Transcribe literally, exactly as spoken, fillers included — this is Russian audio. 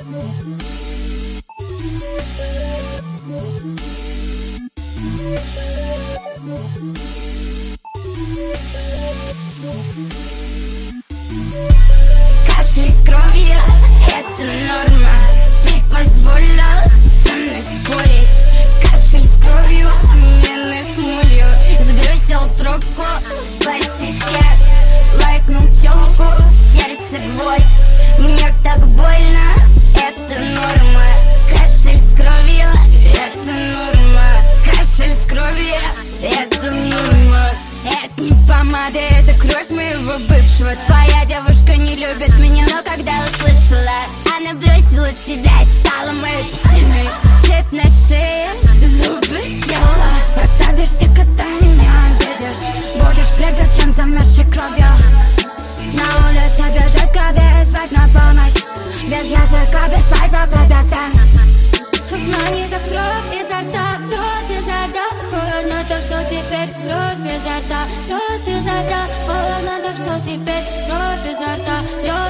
Кашель с кровью — это норма. Ты позволил со мной спорить. Кашель с кровью, вены с молью. Сбросил трубку в пассивчат. Лайкнул телку, в сердце гвоздь. Мне так больно, это норма. Кашель с кровью — это норма. Кашель с кровью — это норма. Это не помада, это кровь моего бывшего. Твоя девушка не любит меня, но когда услышала, она бросила тебя и стала моей псиной. Цепь на шее, зубы в тело. Подавишься, когда меня обидишь. Будешь прыгать, чем замерзшей кровью. На улице бежать в крови, звать на помощь. Без языка, без пальцев и без вен. Знание это кровь изо рта, кровь изо рта. Холодно так, что теперь кровь изо рта, кровь изо рта. Холодно так, что теперь кровь изо рта.